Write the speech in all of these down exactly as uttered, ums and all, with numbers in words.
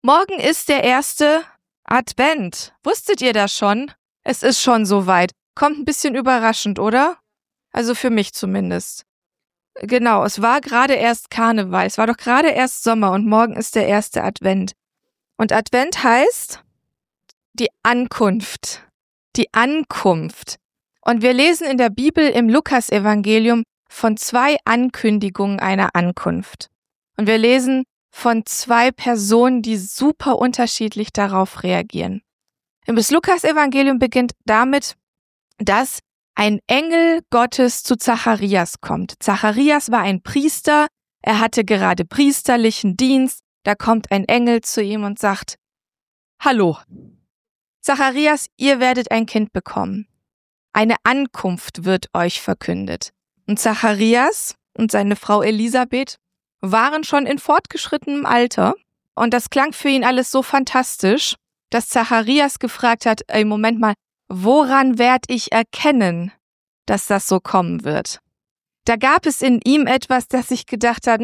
Morgen ist der erste Advent. Wusstet ihr das schon? Es ist schon soweit. Kommt ein bisschen überraschend, oder? Also für mich zumindest. Genau, es war gerade erst Karneval. Es war doch gerade erst Sommer und morgen ist der erste Advent. Und Advent heißt die Ankunft. Die Ankunft. Und wir lesen in der Bibel im Lukasevangelium von zwei Ankündigungen einer Ankunft. Und wir lesen von zwei Personen, die super unterschiedlich darauf reagieren. Das Lukasevangelium beginnt damit, dass ein Engel Gottes zu Zacharias kommt. Zacharias war ein Priester, er hatte gerade priesterlichen Dienst, da kommt ein Engel zu ihm und sagt, Hallo, Zacharias, ihr werdet ein Kind bekommen. Eine Ankunft wird euch verkündet. Und Zacharias und seine Frau Elisabeth waren schon in fortgeschrittenem Alter und das klang für ihn alles so fantastisch, dass Zacharias gefragt hat, ey, Moment mal, woran werde ich erkennen, dass das so kommen wird? Da gab es in ihm etwas, das sich gedacht hat,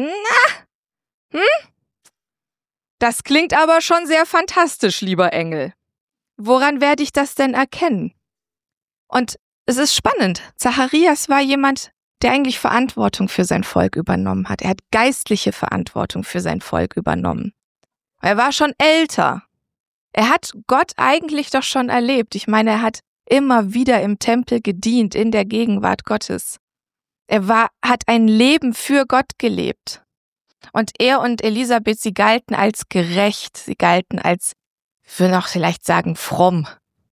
na, hm? Das klingt aber schon sehr fantastisch, lieber Engel. Woran werde ich das denn erkennen? Und es ist spannend. Zacharias war jemand, der eigentlich Verantwortung für sein Volk übernommen hat. Er hat geistliche Verantwortung für sein Volk übernommen. Er war schon älter. Er hat Gott eigentlich doch schon erlebt. Ich meine, er hat immer wieder im Tempel gedient, in der Gegenwart Gottes. Er war, hat ein Leben für Gott gelebt. Und er und Elisabeth, sie galten als gerecht, sie galten als, ich will noch vielleicht sagen, fromm.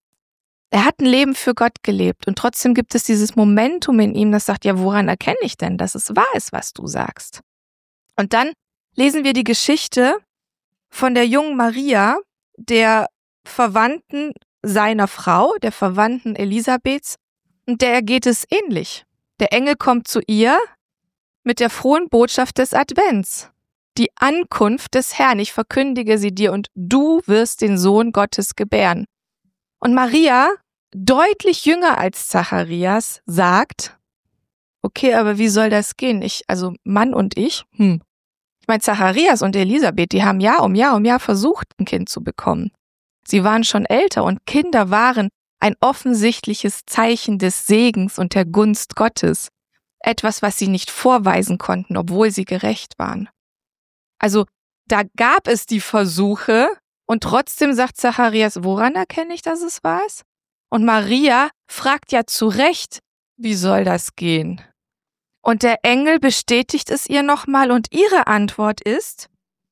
Er hat ein Leben für Gott gelebt und trotzdem gibt es dieses Momentum in ihm, das sagt, ja, woran erkenne ich denn, dass es wahr ist, was du sagst? Und dann lesen wir die Geschichte von der jungen Maria, der Verwandten seiner Frau, der Verwandten Elisabeths, und der geht es ähnlich. Der Engel kommt zu ihr mit der frohen Botschaft des Advents. Die Ankunft des Herrn, ich verkündige sie dir und du wirst den Sohn Gottes gebären. Und Maria, deutlich jünger als Zacharias, sagt, okay, aber wie soll das gehen? Ich, also Mann und ich, hm. Ich meine, Zacharias und Elisabeth, die haben Jahr um Jahr um Jahr versucht, ein Kind zu bekommen. Sie waren schon älter und Kinder waren ein offensichtliches Zeichen des Segens und der Gunst Gottes. Etwas, was sie nicht vorweisen konnten, obwohl sie gerecht waren. Also, da gab es die Versuche und trotzdem sagt Zacharias, woran erkenne ich, dass es wahr ist? Und Maria fragt ja zu Recht, wie soll das gehen? Und der Engel bestätigt es ihr nochmal und ihre Antwort ist,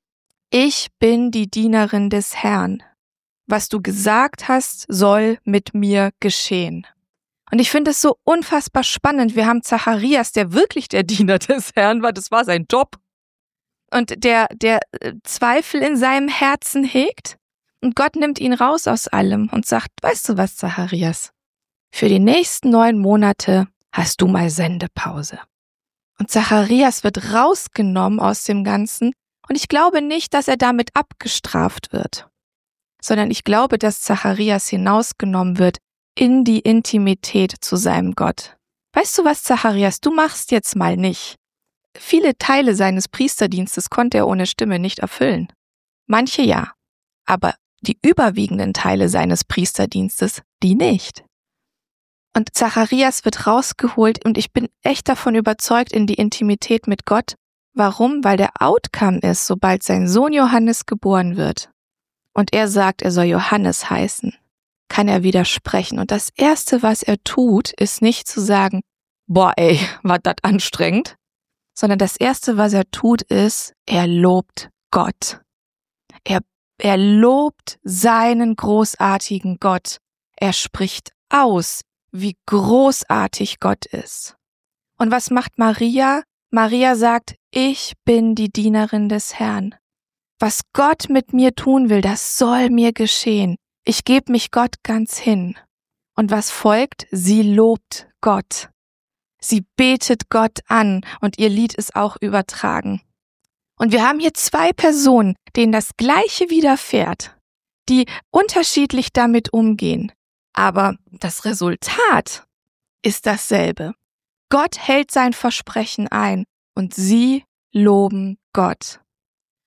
ich bin die Dienerin des Herrn. Was du gesagt hast, soll mit mir geschehen. Und ich finde es so unfassbar spannend. Wir haben Zacharias, der wirklich der Diener des Herrn war, das war sein Job. Und der, der Zweifel in seinem Herzen hegt. Und Gott nimmt ihn raus aus allem und sagt, weißt du was, Zacharias? Für die nächsten neun Monate hast du mal Sendepause. Und Zacharias wird rausgenommen aus dem Ganzen. Und ich glaube nicht, dass er damit abgestraft wird, sondern ich glaube, dass Zacharias hinausgenommen wird in die Intimität zu seinem Gott. Weißt du was, Zacharias, du machst jetzt mal nicht. Viele Teile seines Priesterdienstes konnte er ohne Stimme nicht erfüllen. Manche ja, aber die überwiegenden Teile seines Priesterdienstes, die nicht. Und Zacharias wird rausgeholt und ich bin echt davon überzeugt in die Intimität mit Gott. Warum? Weil der Outcome ist, sobald sein Sohn Johannes geboren wird und er sagt, er soll Johannes heißen, kann er widersprechen. Und das Erste, was er tut, ist nicht zu sagen, boah ey, war das anstrengend, sondern das Erste, was er tut, ist, er lobt Gott. Er, er lobt seinen großartigen Gott. Er spricht aus, wie großartig Gott ist. Und was macht Maria? Maria sagt, ich bin die Dienerin des Herrn. Was Gott mit mir tun will, das soll mir geschehen. Ich gebe mich Gott ganz hin. Und was folgt? Sie lobt Gott. Sie betet Gott an und ihr Lied ist auch übertragen. Und wir haben hier zwei Personen, denen das Gleiche widerfährt, die unterschiedlich damit umgehen. Aber das Resultat ist dasselbe. Gott hält sein Versprechen ein und sie loben Gott.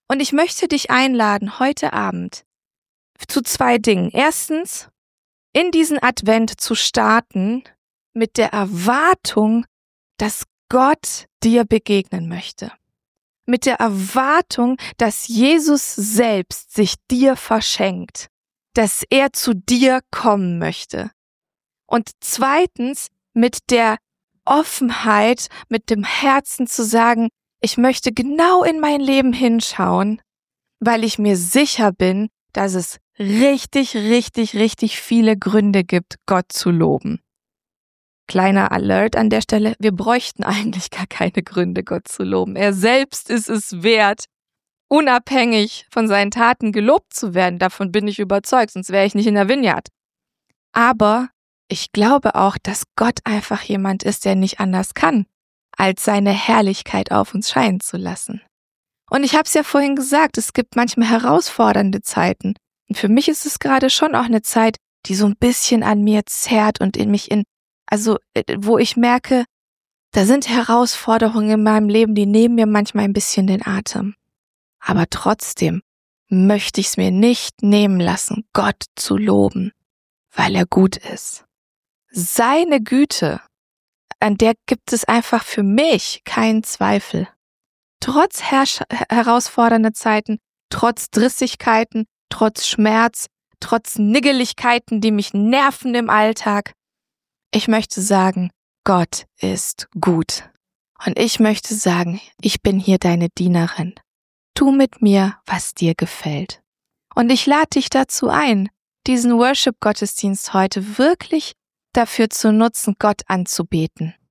Und ich möchte dich einladen, heute Abend zu zwei Dingen. Erstens, in diesen Advent zu starten mit der Erwartung, dass Gott dir begegnen möchte. Mit der Erwartung, dass Jesus selbst sich dir verschenkt, dass er zu dir kommen möchte. Und zweitens, mit der Offenheit, mit dem Herzen zu sagen, ich möchte genau in mein Leben hinschauen, weil ich mir sicher bin, dass es richtig, richtig, richtig viele Gründe gibt, Gott zu loben. Kleiner Alert an der Stelle, wir bräuchten eigentlich gar keine Gründe, Gott zu loben. Er selbst ist es wert, unabhängig von seinen Taten gelobt zu werden. Davon bin ich überzeugt, sonst wäre ich nicht in der Vineyard. Aber ich glaube auch, dass Gott einfach jemand ist, der nicht anders kann, als seine Herrlichkeit auf uns scheinen zu lassen. Und ich habe es ja vorhin gesagt, es gibt manchmal herausfordernde Zeiten. Und für mich ist es gerade schon auch eine Zeit, die so ein bisschen an mir zerrt und in mich in, also wo ich merke, da sind Herausforderungen in meinem Leben, die nehmen mir manchmal ein bisschen den Atem. Aber trotzdem möchte ich es mir nicht nehmen lassen, Gott zu loben, weil er gut ist. Seine Güte, an der gibt es einfach für mich keinen Zweifel. Trotz herrsch- herausfordernder Zeiten, trotz Drissigkeiten, trotz Schmerz, trotz Niggeligkeiten, die mich nerven im Alltag. Ich möchte sagen, Gott ist gut. Und ich möchte sagen, ich bin hier deine Dienerin. Tu mit mir, was dir gefällt. Und ich lade dich dazu ein, diesen Worship-Gottesdienst heute wirklich dafür zu nutzen, Gott anzubeten.